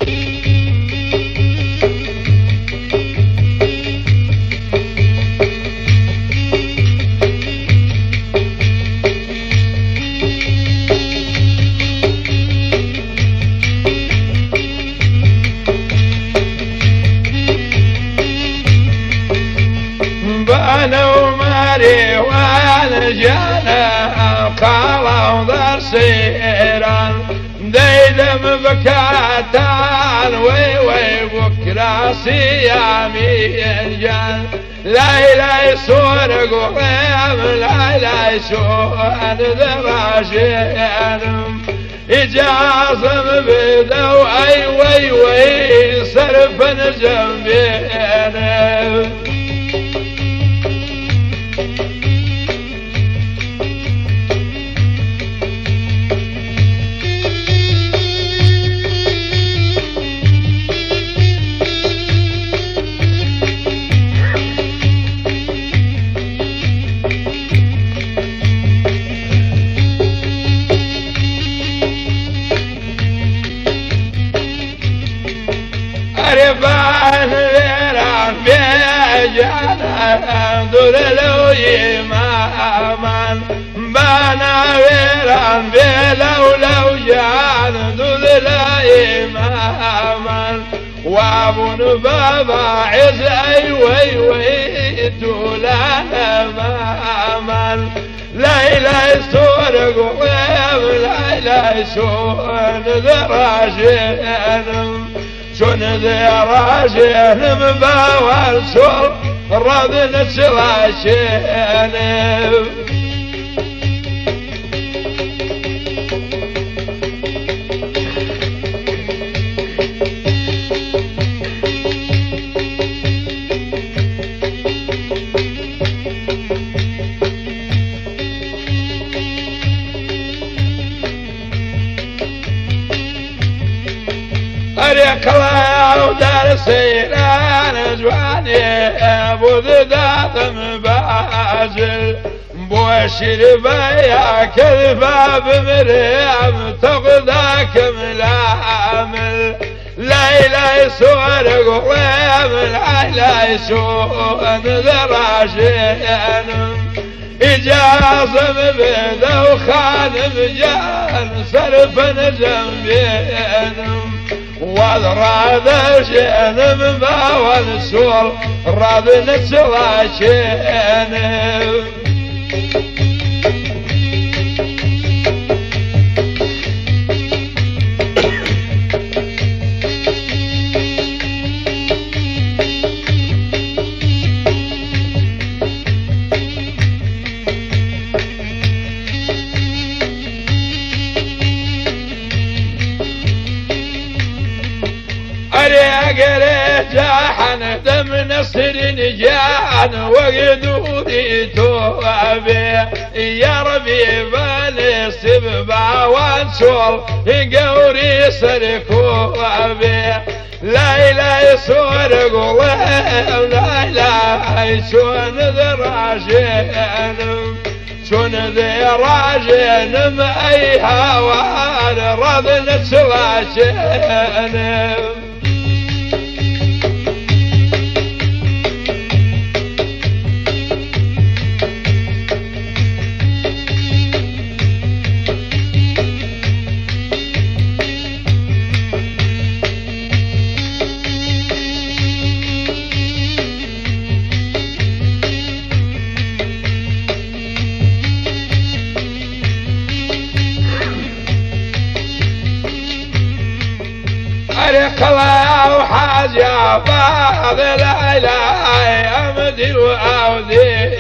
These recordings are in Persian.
قالوا ضرسيران ديدم بكاتان وي بكرا سيامي جان لا يسور قوام لا يسور ذراشين إجازم بدو أي وي صرف جنبين ربان ويران بيجانا دولو يمامان بانا ويران بلو جان دولو يمامان وابن بابا عز اي وي دولانا مامان لا يسور قوام لا يسور ذراجين شون ذي راجين مباوال سور رضن سلاشين أريكلا ودار سيران جواني أبو ذات مبازل بوشير بيا كذبا بمريم تغذاك ملامل لا يسور قوام لا يسور ذراشين إجازم بذو خانم جان صرفا جنبين وذراد شين من باول سور راد نسلا شين جاحن دم نصر جان وقدوري توابي يا ربي بالي سببا وانشور قوري سركوابي لا يسور قوام لا يشون ذراجين شون ذي راجين اي هوان رضن سلاشين خلا وحاجة بعض العلاي أمدي وأودي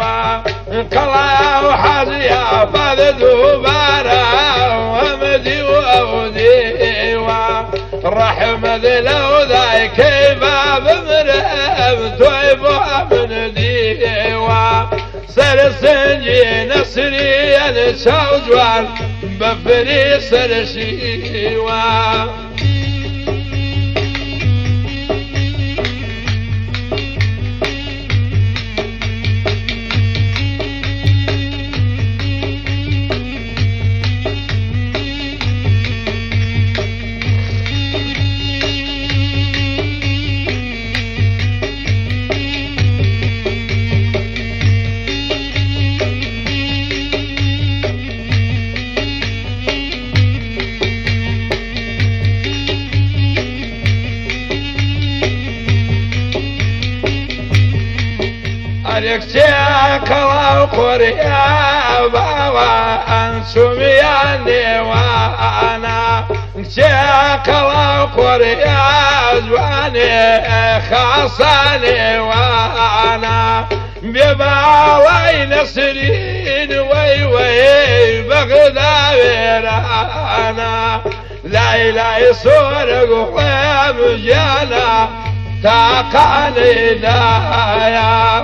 خلا وحاجة بعض دوبارة أمدي وأودي رحمة لو ذاك باب مرأب تويب ومن ديوا سرسنجي نصري الشوجوان بفري سرشيوا وريك سيكلا وقريا بابا انسوم يعني وانا سيكلا وقريا زواني خاصاني وانا بباوي نسرين وي وي بغداد انا لا اله صورك وقيم جانا تاقاني لا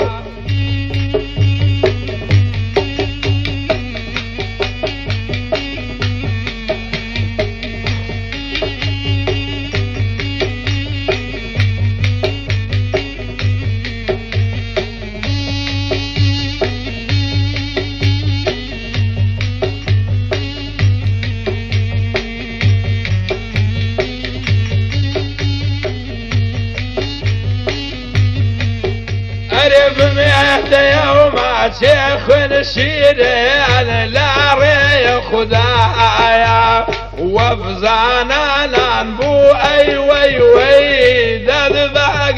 يوم شيخ نشيرين لا ري خدايا وفزانا ننبو اي وي وي دد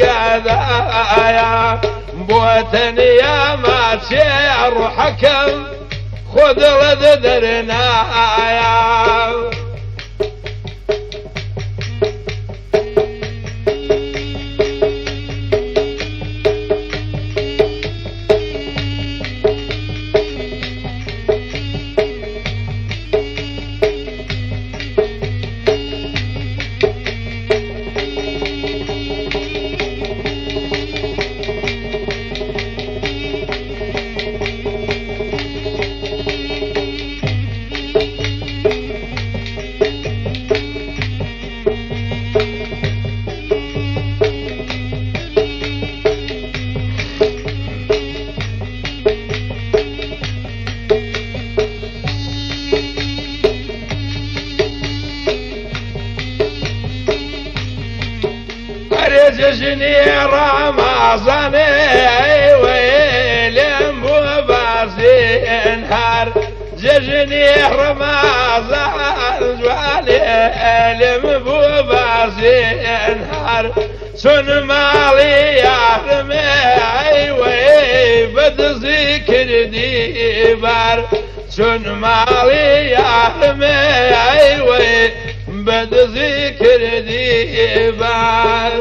بقدايا بوتني يا ما شير حكم خذ رد درنايا ججني رمضاني ويلم بوبازي نهار ججني رمضان جوالي لم بوبازي نهار سن مالي يا رمي وي بد ذكر ديبار سن مالي يا رمي وي بد ذكر ديبار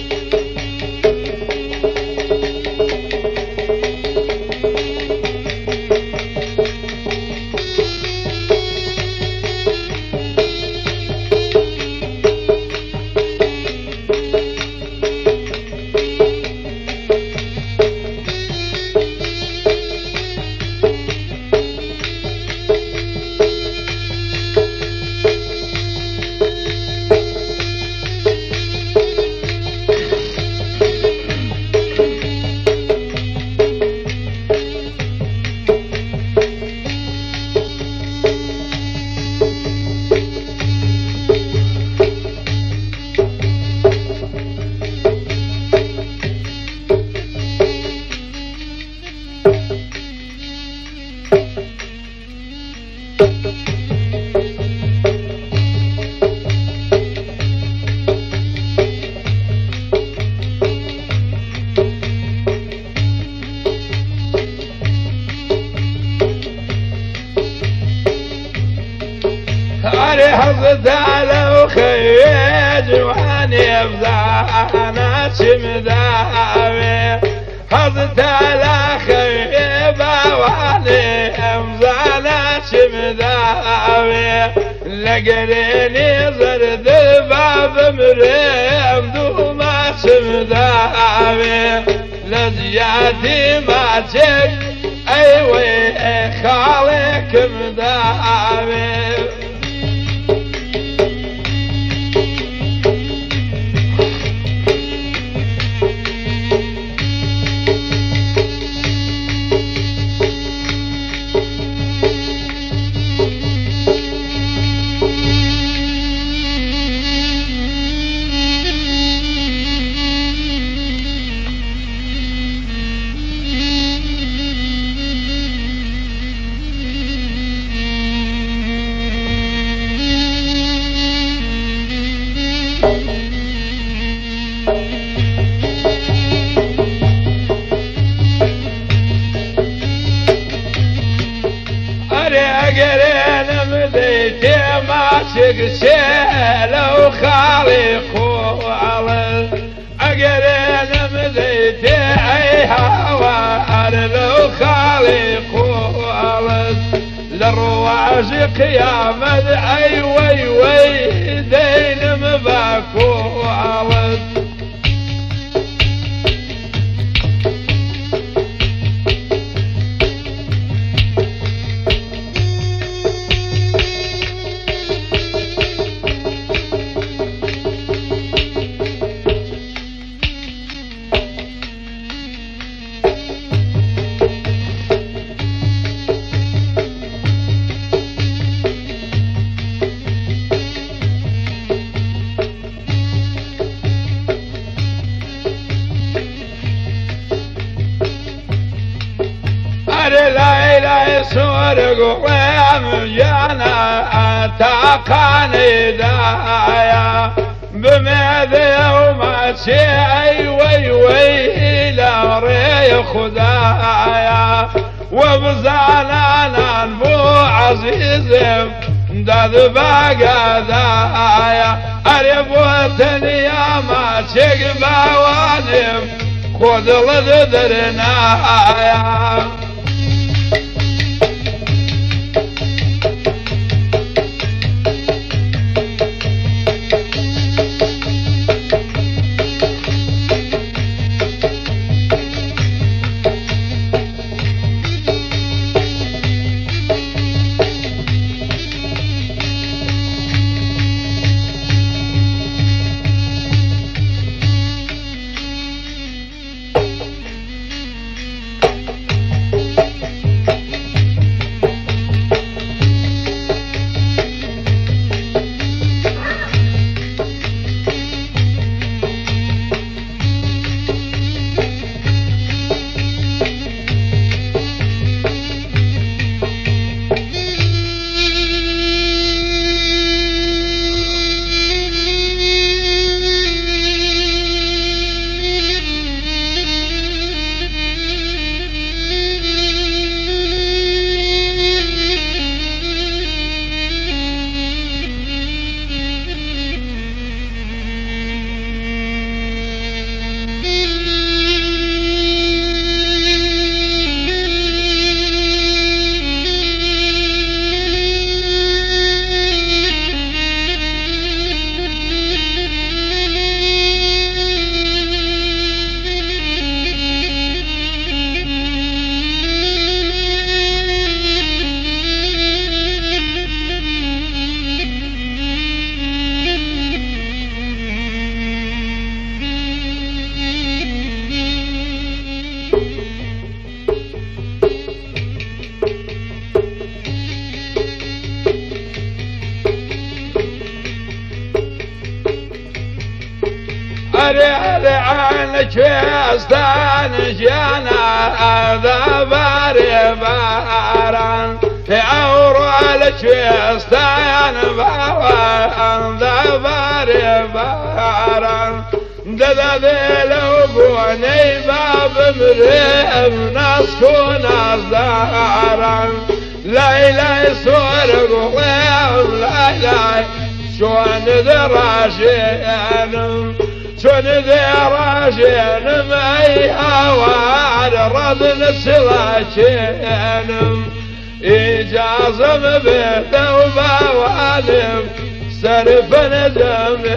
حفظت على وخيج واني بزانا شمداوي حفظت على خيبة واني بزانا شمداوي لقريني زرد الباب مريم دوما شمداوي لزياتي ما تشك ايوي خالك مداوي تقشيلو خالق والد أقرين مذيتي أي هوار لو خالق والد للرواج قيامة أي وي وي دين مباكو والد ليلى سورق ويم جانا تاقاني دايا بماذا وما شيء وي وي لا ري خدايا وبزعلان بو عزيز داد باقا دايا أريبوتني يا ما شيق باوانم خذ لذرنايا عن شوستان جانا ذا باري باران أورو على شوستان باران ذا باري باران ذا ذيلو بوني باب مريم ناس كونا زاران لا لا سورق غير لا لا شون ذراشين شون ذراشين ماي هوار رضن السلاشين إجازم بيت وبوالم سرف ندم